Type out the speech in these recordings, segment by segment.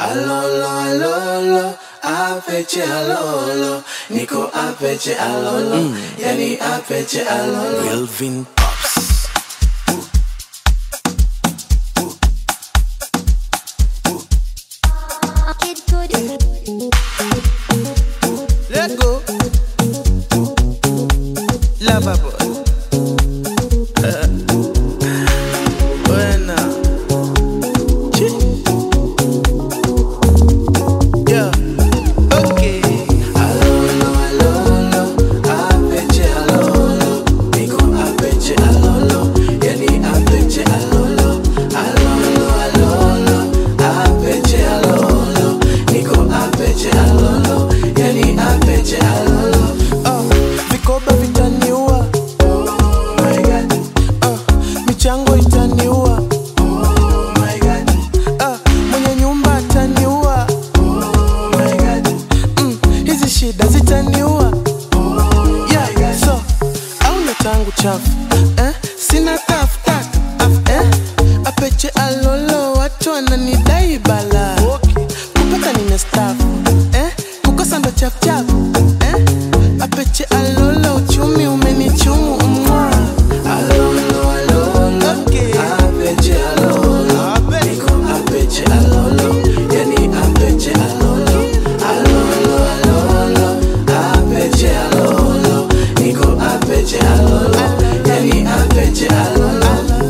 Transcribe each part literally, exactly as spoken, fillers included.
Alolo, alolo, apeche alolo, niko apeche alolo, mm. Yani apeche alolo. Melvin Pops. Let go. Lava boy. Uh. Buena. Yeah. Okay. Alolo, alolo, apeche alolo, niko apeche alolo, yani apeche alolo. Alolo, alolo, apeche alolo, niko apeche alolo, yani apeche alolo. Oh, vikoba vitaniua. Oh my God. Oh, michango itaniua. Oh my God. Oh, mwenye nyumba ataniua. Oh my God. Mm, hizi shida zitaniua. Oh Yeah, my God. so auna tangu chafu eh? Sina tafu tatu eh? Apeche alolo, watu wananidai bala. Kupata nina staff eh? Kukosa ndo chap chap eh? Apeche alolo, uchumi umenichumu mwa. Alolo, alolo, Okay. apeche alolo, niko apeche alolo, yani apeche alolo. Alolo, alolo, apeche alolo, niko apeche alolo, yani apeche alolo.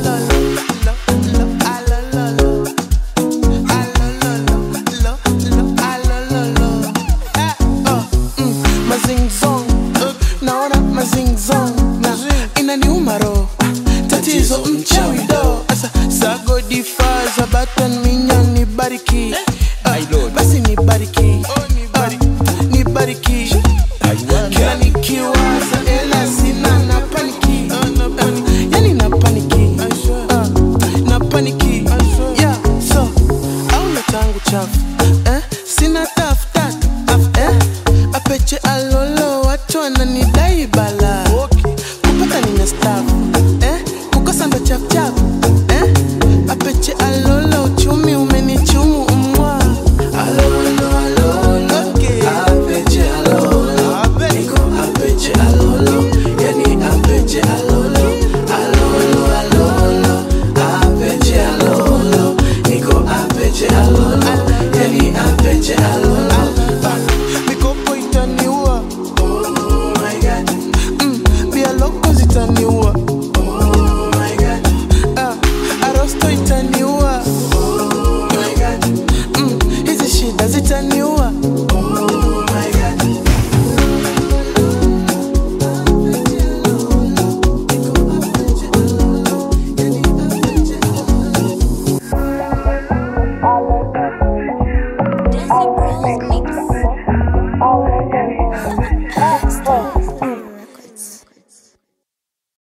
Naona mazingzong na inaniuma roho, tatizo mchawi do. Asa sago difaza batan minya nibariki, Ah, basi nibariki, Ah, nibariki. Kila nikiwaza ela sina na paniki, Ah, yani na paniki, Ah, na paniki. Yeah, so auna tangu chafu eh? Sina tafu tatu eh? Apeche alolo, watu wananidai bala. Kupata nina staff eh? Kukosa ndo chap chap eh? Apeche alolo, uchumi umenichumu mwa. Alolo, alolo, Okay. apeche alolo, niko apeche alolo, yani apeche alolo. Alolo, alolo, apeche alolo, niko apeche alolo, yani apeche alolo.